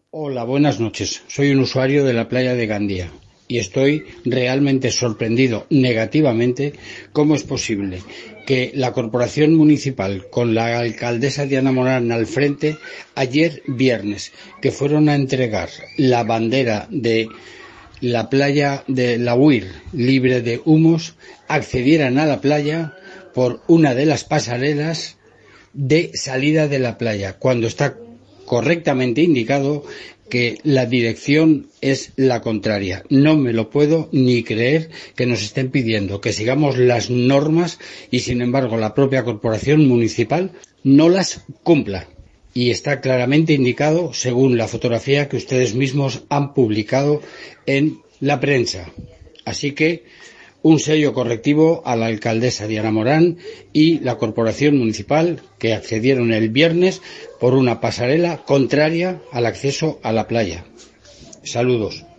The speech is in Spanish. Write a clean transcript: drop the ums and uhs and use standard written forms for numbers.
Hola, buenas noches. Soy un usuario de la playa de Gandía y estoy realmente sorprendido negativamente cómo es posible que la corporación municipal, con la alcaldesa Diana Morán al frente, ayer viernes, que fueron a entregar la bandera de la playa de la Huir libre de humos, accedieran a la playa por una de las pasarelas de salida de la playa, cuando está correctamente indicado que la dirección es la contraria. No me lo puedo ni creer que nos estén pidiendo que sigamos las normas y, sin embargo, la propia corporación municipal no las cumpla. Y está claramente indicado según la fotografía que ustedes mismos han publicado en la prensa. Así que un serio correctivo a la alcaldesa Diana Morán y la corporación municipal, que accedieron el viernes por una pasarela contraria al acceso a la playa. Saludos.